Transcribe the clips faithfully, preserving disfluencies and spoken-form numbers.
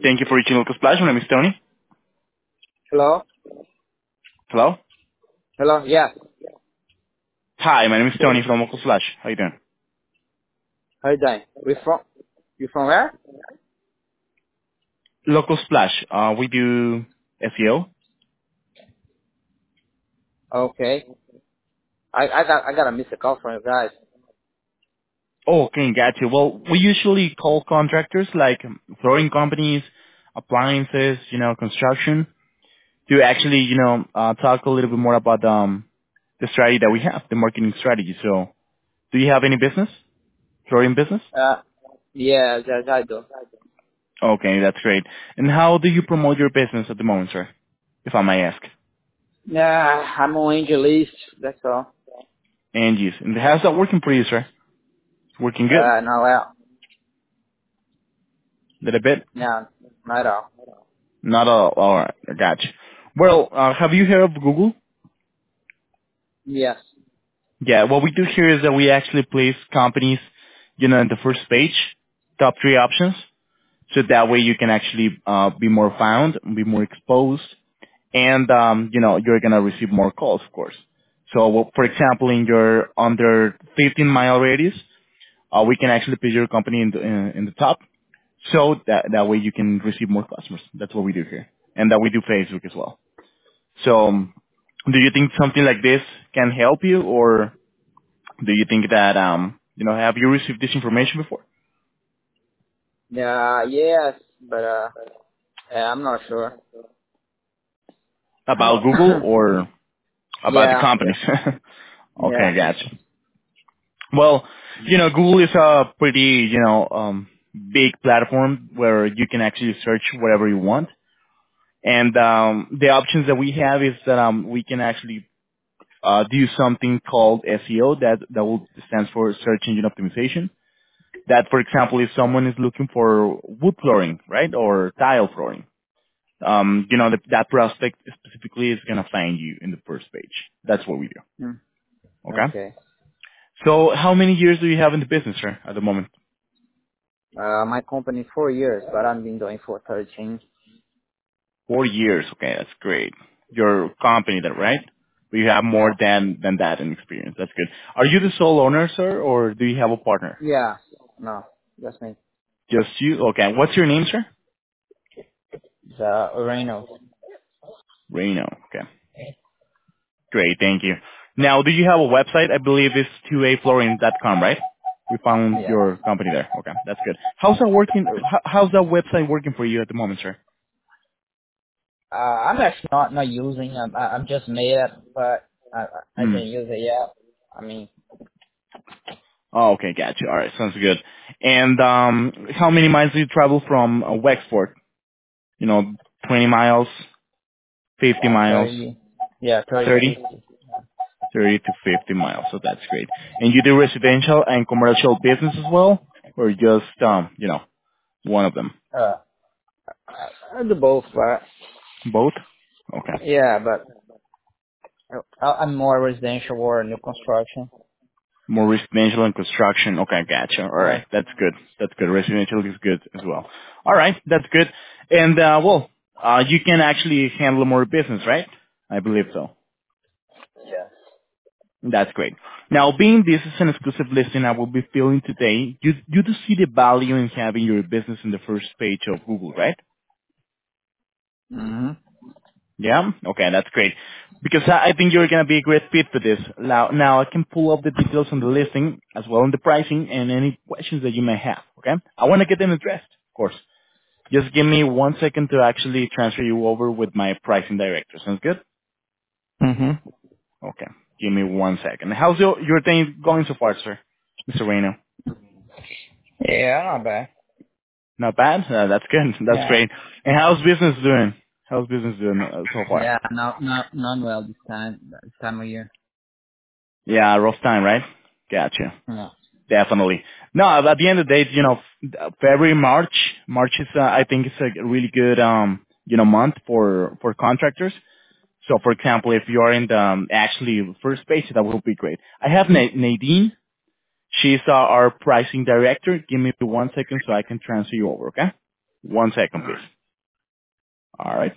Thank you for reaching Local Splash. My name is Tony. Hello? Hello? Hello? Yeah. Hi, my name is Tony from Local Splash. How you doing? How you doing? We from you from where? Local Splash. Uh, we do S E O. Okay. I I got I got a missed call from you guys. Oh, okay, got you. Well, we usually call contractors like um, flooring companies, appliances, you know, construction, to actually, you know, uh, talk a little bit more about um, the strategy that we have, the marketing strategy. So, do you have any business? Flooring business? Uh yeah, yes I do. Okay, that's great. And how do you promote your business at the moment, sir? If I may ask. Yeah, I'm on angel list, that's all. And yes, and how's that working for you, sir? Working good? Uh no well. Little bit? No, not at all. Not all. All right, I got you. Well, uh, have you heard of Google? Yes. Yeah, what we do here is that we actually place companies, you know, in the first page, top three options, so that way you can actually uh, be more found, be more exposed, and um, you know, you're gonna receive more calls, of course. So, well, for example, in your under fifteen mile radius, uh, we can actually put your company in the in, in the top, so that that way you can receive more customers. That's what we do here, and that we do Facebook as well. So, um, do you think something like this can help you, or do you think that um, you know, have you received this information before Yeah, yes, but uh yeah, I'm not sure. about Google or about the yeah. companies? Yeah. Okay, gotcha. Well, you know, Google is a pretty, you know, um, big platform where you can actually search whatever you want. And um, the options that we have is that um, we can actually uh, do something called S E O, that that will stands for search engine optimization. That, for example, if someone is looking for wood flooring, right, or tile flooring, um, you know, that that prospect specifically is gonna find you in the first page. That's what we do. Hmm. Okay. Okay. So, how many years do you have in the business, sir, at the moment? Uh my company four years, but I've been doing for thirteen. Four years. Okay, that's great. Your company, that right? But you have more Yeah. than than that in experience. That's good. Are you the sole owner, sir, or do you have a partner? Yeah. No, that's me. Just you? Okay. What's your name, sir? The Reynolds. Reno. Okay. Great. Thank you. Now, do you have a website? I believe it's two a flooring dot com, right? We found Yeah. your company there. Okay, that's good. How's that working? How, how's that website working for you at the moment, sir? Uh, I'm actually not not using. I'm I- I'm just made it, but I I I Hmm. didn't use it yet. I mean, Oh, okay, gotcha. All right, sounds good. And um, how many miles do you travel from uh, Wexford? You know, twenty miles, fifty miles, thirty. Yeah, thirty, thirty, fifty. thirty to fifty miles. So that's great. And you do residential and commercial business as well, or just um, you know, one of them? Uh, I, I do both, but Both. Okay. yeah, but I, I'm more residential or new construction. More residential and construction. Okay, gotcha. All Yeah. right, that's good. That's good. Residential is good as well. All right, that's good. And uh, well, uh, you can actually handle more business, right? I believe so. Yeah. That's great. Now, being this is an exclusive listing I will be filling today, you you do see the value in having your business in the first page of Google, right? Mhm. Yeah? Okay, that's great. Because I I think you're going to be a great fit for this. Now, now I can pull up the details on the listing as well as the pricing and any questions that you may have, okay? I want to get them addressed, of course. Just give me one second to actually transfer you over with my pricing director. Sounds good? Mhm. Okay. Give me one second. How's your, your day going so far, sir? Mister Reno? Yeah, not bad. Not bad? Uh, that's good. That's Yeah. great. And how's business doing? How's business doing uh, so far? Yeah, not not not well this time this time of year. Yeah, rough time, right? Gotcha. No. Definitely. No, at the end of the day, you know, February, March, March is, uh, I think it's a really good, um, you know, month for, for contractors. So, for example, if you are in the, um, actually first page, that will be great. I have Na- Nadine. She's uh, our pricing director. Give me one second so I can transfer you over, okay? One second, All please. right. All right.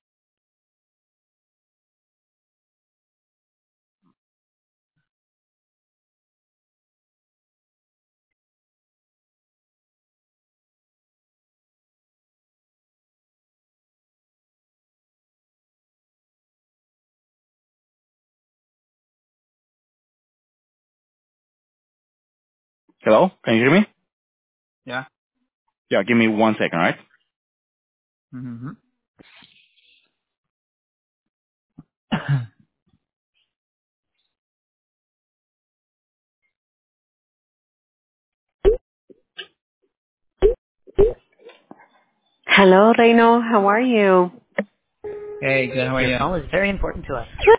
Hello? Can you hear me? Yeah. Yeah, give me one second, all right? Mm-hmm. Hello, Reino. How are you? Hey, good. How are Your you? call is very important to us.